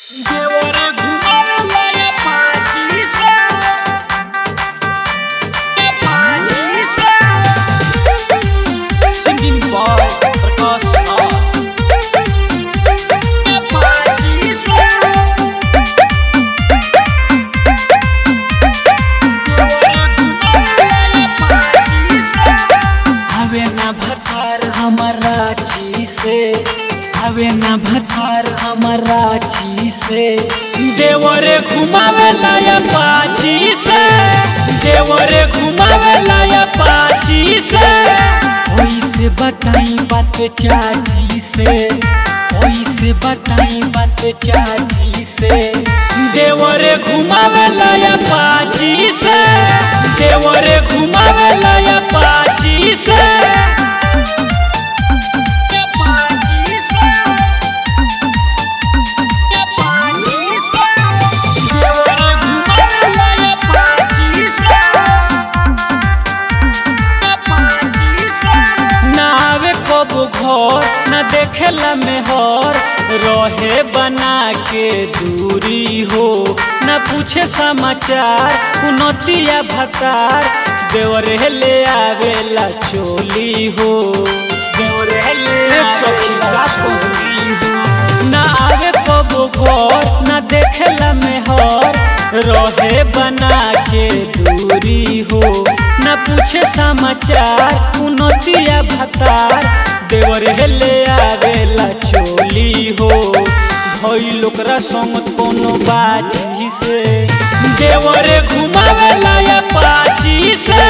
देवरे घुमावेला ये पाची से सिंगिंग बॉय प्रकाश राज ये पाची से देवरे घुमावेला ये पाची से आवे ना भतार हमारा ची से आवे ना भतार हमारा ची से देवरे घुमावेला या पाची से देवरे घुमावेला या पाची से ओई से बताई बात चाची से ओई से बताई बात चाची से देवरे घुमावेला या पाची से देवरे घुमावेला या पाची से घर न देखेला मेहर रहे बना के दूरी हो न पूछे समाचार उनतिया भतार देवरे ले आवेला चोली हो देवरे ले आवेला चोली हो न आवे कबो घर न देखेला मेहर रहे बना के दूरी हो न पूछे समाचार उनतिया भतार देवरे ले आवेला चोली हो भइल ओकरा संग कोनो बाजी से देवरे घुमावेला या पाची से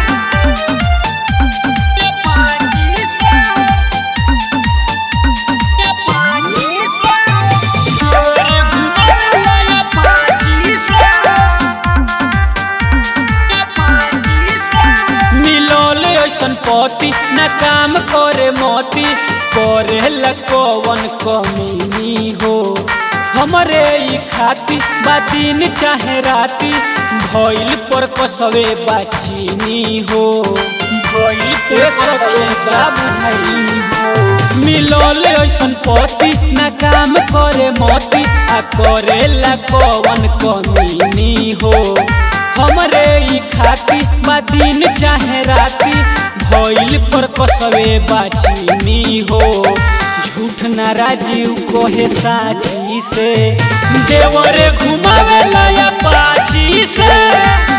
पति न काम करे मोती करे लकवन कमीनी हो हमरे ई खाती बादीन चाहे राती भइल पर कसवे बाचीनी हो भइल पर कसवे बाचीनी हो मिलल ऐसन पति न काम करे मोती आ करे लकवन कमीनी हो हमरे ई खाती बादीन चाहे राती भइल पर कसवे बाचीनी हो झूठ ना राजीव कोहे साची से देवरे घुमावेला या पाची से।